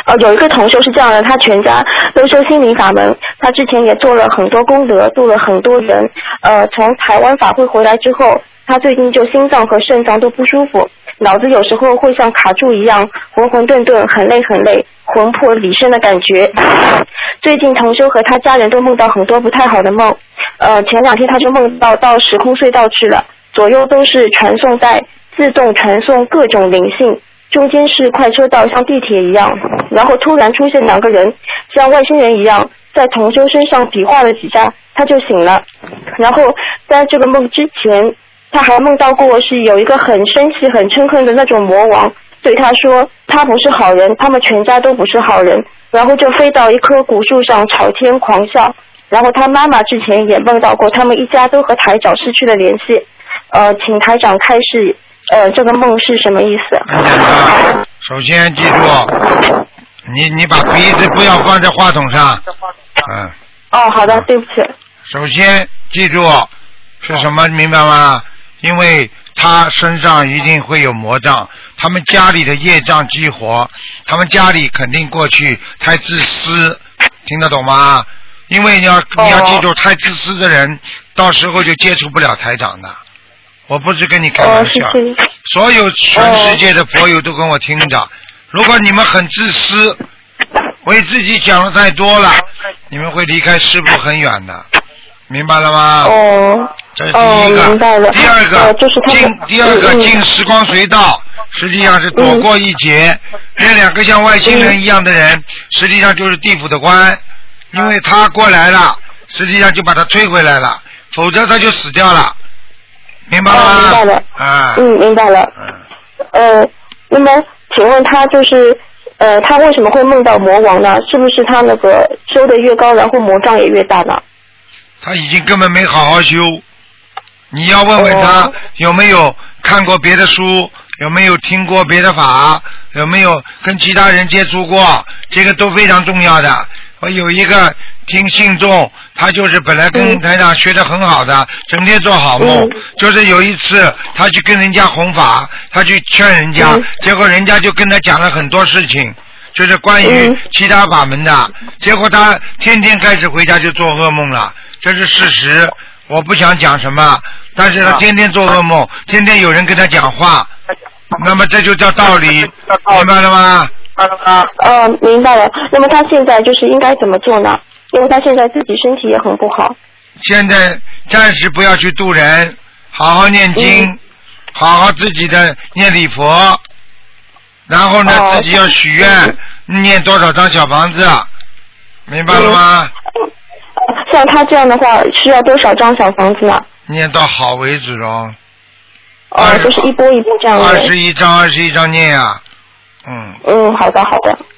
有一个同修是这样的，他全家都修心灵法门，他之前也做了很多功德，度了很多人。从台湾法会回来之后，他最近就心脏和肾脏都不舒服，脑子有时候会像卡住一样，浑浑沌沌，很累很累，魂魄离身的感觉。最近同修和他家人都梦到很多不太好的梦。前2天他就梦到时空隧道去了，左右都是传送带，自动传送各种灵性。中间是快车道，像地铁一样，然后突然出现2个人，像外星人一样，在同修身上比划了几下，他就醒了。然后在这个梦之前，他还梦到过是有一个很生气、很嗔恨的那种魔王，对他说他不是好人，他们全家都不是好人，然后就飞到一棵古树上朝天狂笑。然后他妈妈之前也梦到过，他们一家都和台长失去了联系。请台长开示。这个梦是什么意思？ 很简单，首先记住，你把鼻子不要放在话筒上。 好的，对不起。 首先记住是什么，明白吗？因为他身上一定会有魔障，他们家里的业障激活，他们家里肯定过去太自私，听得懂吗？因为你要记住，太自私的人到时候就接触不了台长的。我不是跟你开玩笑，所有全世界的佛友都跟我听着。如果你们很自私，为自己讲的太多了，你们会离开师父很远的，明白了吗？这是第一个。 明白了。 第二个进时光隧道，实际上是躲过一劫。那2个像外星人一样的人，实际上就是地府的官，因为他过来了，实际上就把他推回来了，否则他就死掉了。明白了吗？ 明白了。明白了。那么请问他就是他为什么会梦到魔王呢？是不是他那个修的越高，然后魔障也越大呢？ 他已经根本没好好修。你要问问他有没有看过别的书，有没有听过别的法，有没有跟其他人接触过，这个都非常重要的。我有一个听信众，他就是本来跟台长学得很好的，整天做好梦，就是有一次他去跟人家弘法，他去劝人家，结果人家就跟他讲了很多事情，就是关于其他法门的，结果他天天开始回家就做噩梦了，这是事实，我不想讲什么，但是他天天做噩梦，天天有人跟他讲话，那么这就叫道理，明白了吗？ 明白了。那么他现在就是应该怎么做呢？因为他现在自己身体也很不好。 现在暂时不要去度人，好好念经，好好自己的念礼佛，然后呢，自己要许愿，念多少张小房子，明白了吗？ 像他这样的话，需要多少张小房子呢？ 念到好为止哦。 就是一波一波这样的。 21张念呀。 好的。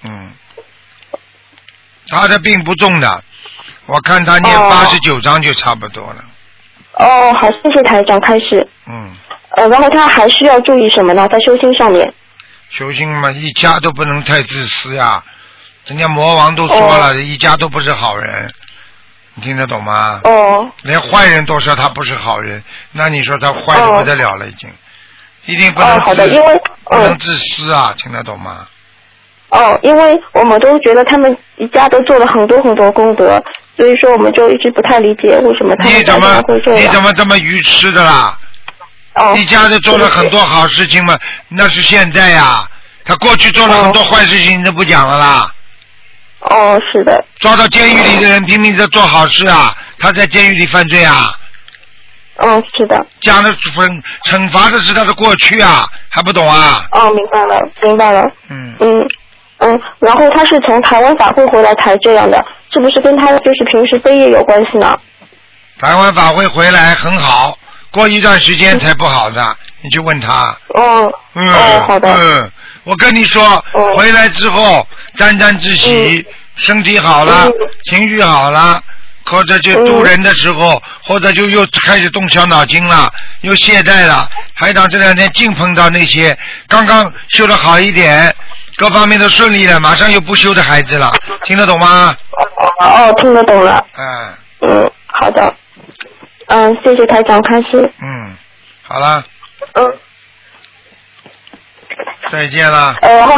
他的病不重的，我看他念89章就差不多了。 好，谢谢台长开始。然后他还需要注意什么呢？在修心上面。 修心嘛，一家都不能太自私呀。人家魔王都说了，一家都不是好人，你听得懂吗？连坏人都说他不是好人，那你说他坏的不得了了，已经。一定不能好的，因为不能自私啊，听得懂吗？ 因为我们都觉得他们一家都做了很多很多功德，所以说我们就一直不太理解为什么他们家长会这样。 你怎么这么愚痴的啦？一家都做了很多好事情嘛，那是现在呀。他过去做了很多坏事情，你都不讲了啦。 是的。 抓到监狱里的人拼命在做好事啊，他在监狱里犯罪啊。 是的。 讲的惩罚的是他的过去啊，还不懂啊？ 明白了。然后他是从台湾法会回来才这样的，是不是跟他就是平时背业有关系呢？ 台湾法会回来很好，过一段时间才不好的，你去问他。 好的。 我跟你说，回来之后沾沾自喜，身体好了，情绪好了。或者就渡人的时候，或者就又开始动小脑筋了，又懈怠了。台长这2天净碰到那些刚刚修得好一点，各方面都顺利了，马上又不修的孩子了，听得懂吗？ 听得懂了。好的。谢谢台长开始。 好了。再见了。